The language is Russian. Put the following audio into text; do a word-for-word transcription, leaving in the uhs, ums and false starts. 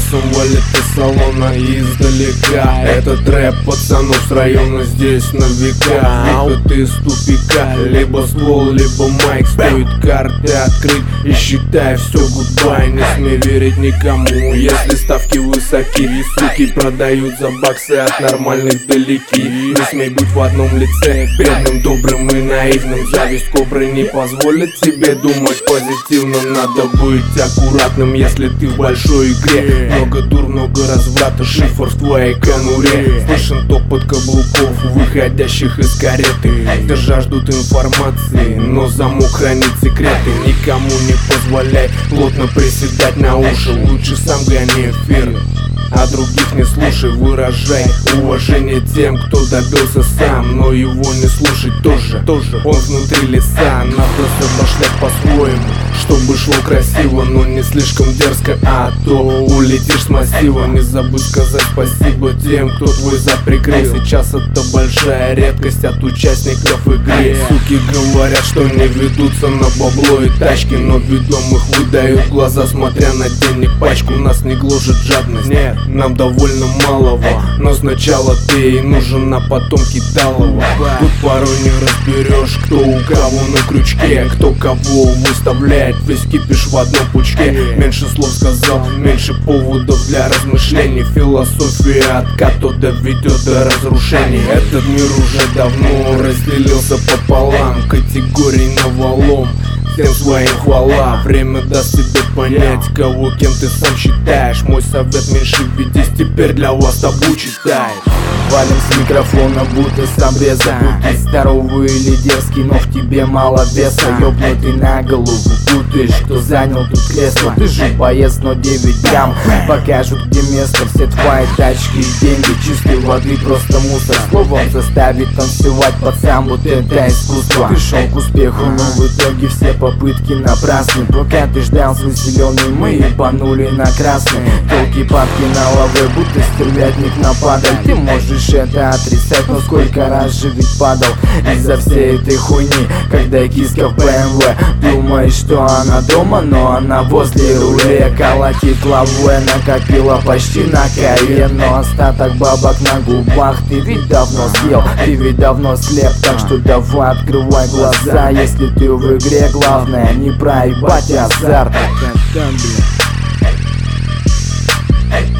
басом валит из салона издалека. Этот рэп пацанов с района здесь на века. Выход из тупика, либо ствол, либо майк. Стоит карты открыть и считай все гудбай. Не смей верить никому, если ставки высоки. Суки продают за баксы, от нормальных далеки. Не смей быть в одном лице, бедным, добрым и наивным. Зависть кобры не позволит тебе думать позитивно. Надо быть аккуратным, если ты в большой игре. Много дур, много разврата, шифр в твоей конуре. Слышен топот каблуков, выходящих из кареты. Все жаждут информации, но замок хранит секреты. Никому не позволяй плотно приседать на уши. Лучше сам гони эфир, а других не слушай. Выражай уважение тем, кто добился сам, но его не слушай тоже, тоже. Он внутри леса, надо забашлять по-своему, чтобы шло красиво, но не слишком дерзко, а то улетишь с массива. Не забудь сказать спасибо тем, кто твой зад прикрыл. Сейчас это большая редкость от участников игры. Суки говорят, что не ведутся на бабло и тачки, но ведомых выдают глаза, смотря на денег пачку. Нас не гложет жадность, нет, нам довольно малого, но сначала ты и нужен, а потом кидалово. Тут порой не разберешь, кто у кого на крючке, кто кого выставляет весь кипиш в одном пучке. Меньше слов сказал, меньше поводов для размышлений. Философия отката доведет до разрушений. Этот мир уже давно разделился пополам, категорий навалом. Всем своим хвала, время даст тебе понять, кого кем ты сам считаешь. Мой совет: меньше ведись, теперь для вас табу читаешь. Валим с микрофона, будто с обреза. Будь ты здоровый или дерзкий, но в тебе мало веса. Ёбнутый на голову, путаешь, кто занял тут кресло. Ты же боец, но девять грамм покажут, где место. Все твои тачки и деньги чистой воды, просто мусор. Словом заставит танцевать пацан, вот это искусство. Ты шел к успеху, но в итоге все попытки напрасны. Пока ты ждал свой зеленый, мы ебанули на красный. Толки-папки на лаве, будто стервятник на падаль. Ты можешь это отрицать, но сколько раз же ведь падал из-за всей этой хуйни. Когда киска в бэ эм вэ, думаешь, что она дома, но она возле руля. Колотит лаве, накопила почти на кае, но остаток бабок на губах. Ты ведь давно съел, ты ведь давно слеп, так что давай открывай глаза. Если ты в игре, главное не проебать азарт. Hey.